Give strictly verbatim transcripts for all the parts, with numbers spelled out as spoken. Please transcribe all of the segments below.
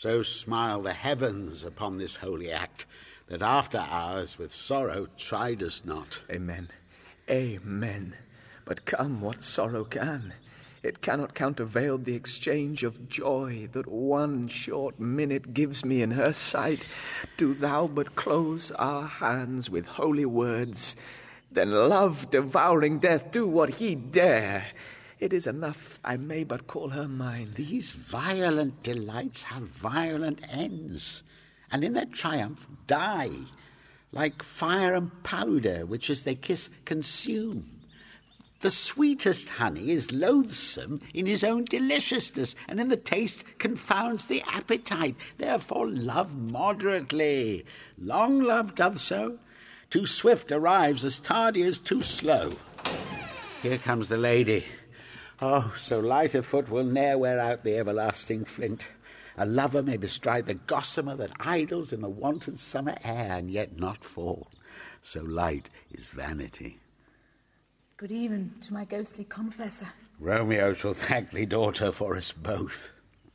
So smile the heavens upon this holy act, that after hours with sorrow chide us not. Amen. Amen. But come what sorrow can, it cannot countervail the exchange of joy that one short minute gives me in her sight. Do thou but close our hands with holy words, then love, devouring death, do what he dare. It is enough I may but call her mine. These violent delights have violent ends, and in their triumph die, like fire and powder, which as they kiss consume. The sweetest honey is loathsome in his own deliciousness, and in the taste confounds the appetite. Therefore love moderately. Long love doth so. Too swift arrives as tardy as too slow. Here comes the lady. Oh, so light a foot will ne'er wear out the everlasting flint. A lover may bestride the gossamer that idles in the wanton summer air, and yet not fall. So light is vanity. Good even to my ghostly confessor. Romeo shall thank thee, daughter, for us both.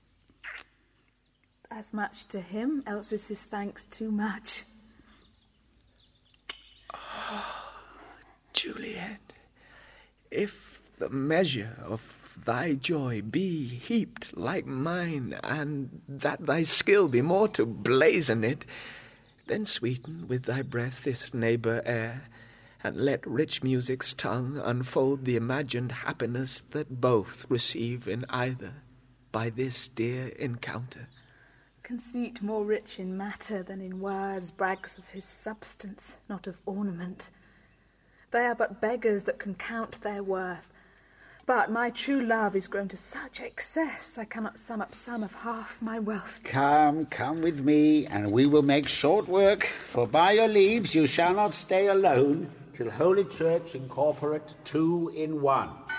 As much to him, else is his thanks too much. Oh, Juliet, if the measure of thy joy be heaped like mine, and that thy skill be more to blazon it, then sweeten with thy breath this neighbour air, and let rich music's tongue unfold the imagined happiness that both receive in either by this dear encounter. Conceit more rich in matter than in words brags of his substance, not of ornament. They are but beggars that can count their worth. But my true love is grown to such excess I cannot sum up sum of half my wealth. Come, come with me, and we will make short work, for by your leaves you shall not stay alone, till Holy Church incorporate two in one.